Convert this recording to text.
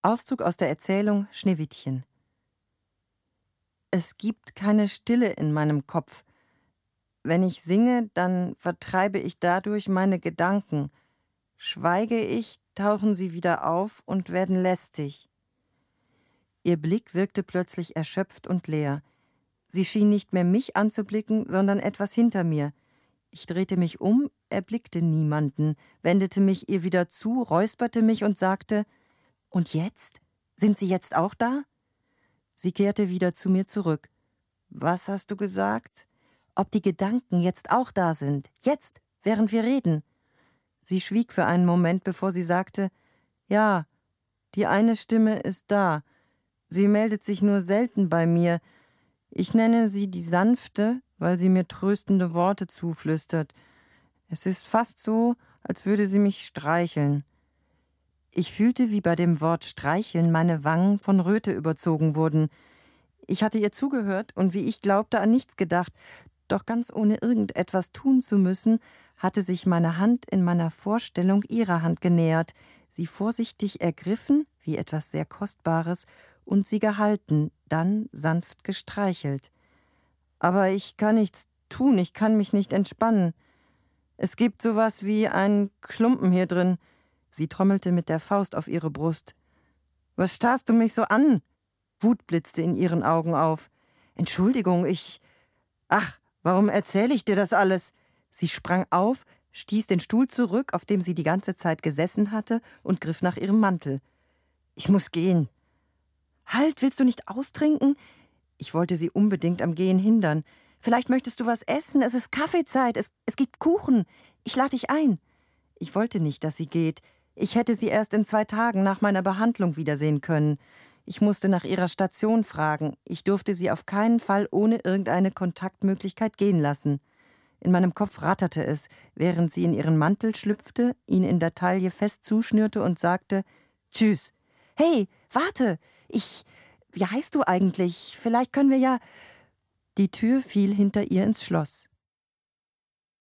Auszug aus der Erzählung Schneewittchen. Es gibt keine Stille in meinem Kopf. Wenn ich singe, dann vertreibe ich dadurch meine Gedanken. Schweige ich, tauchen sie wieder auf und werden lästig. Ihr Blick wirkte plötzlich erschöpft und leer. Sie schien nicht mehr mich anzublicken, sondern etwas hinter mir. Ich drehte mich um, erblickte niemanden, wendete mich ihr wieder zu, räusperte mich und sagte: »Und jetzt? Sind Sie jetzt auch da?« Sie kehrte wieder zu mir zurück. »Was hast du gesagt?« »Ob die Gedanken jetzt auch da sind. Jetzt, während wir reden.« Sie schwieg für einen Moment, bevor sie sagte: »Ja, die eine Stimme ist da. Sie meldet sich nur selten bei mir. Ich nenne sie die Sanfte, weil sie mir tröstende Worte zuflüstert. Es ist fast so, als würde sie mich streicheln.« Ich fühlte, wie bei dem Wort streicheln meine Wangen von Röte überzogen wurden. Ich hatte ihr zugehört und wie ich glaubte, an nichts gedacht, doch ganz ohne irgendetwas tun zu müssen, hatte sich meine Hand in meiner Vorstellung ihrer Hand genähert, sie vorsichtig ergriffen, wie etwas sehr Kostbares, und sie gehalten, dann sanft gestreichelt. Aber ich kann nichts tun, ich kann mich nicht entspannen. Es gibt sowas wie einen Klumpen hier drin. Sie trommelte mit der Faust auf ihre Brust. »Was starrst du mich so an?« Wut blitzte in ihren Augen auf. »Entschuldigung, Ach, warum erzähle ich dir das alles?« Sie sprang auf, stieß den Stuhl zurück, auf dem sie die ganze Zeit gesessen hatte, und griff nach ihrem Mantel. »Ich muss gehen.« »Halt, willst du nicht austrinken?« Ich wollte sie unbedingt am Gehen hindern. »Vielleicht möchtest du was essen? Es ist Kaffeezeit, es gibt Kuchen. Ich lade dich ein.« Ich wollte nicht, dass sie geht. Ich hätte sie erst in 2 Tagen nach meiner Behandlung wiedersehen können. Ich musste nach ihrer Station fragen. Ich durfte sie auf keinen Fall ohne irgendeine Kontaktmöglichkeit gehen lassen. In meinem Kopf ratterte es, während sie in ihren Mantel schlüpfte, ihn in der Taille fest zuschnürte und sagte: »Tschüss.« »Hey, warte! Wie heißt du eigentlich? Vielleicht können wir ja...« Die Tür fiel hinter ihr ins Schloss.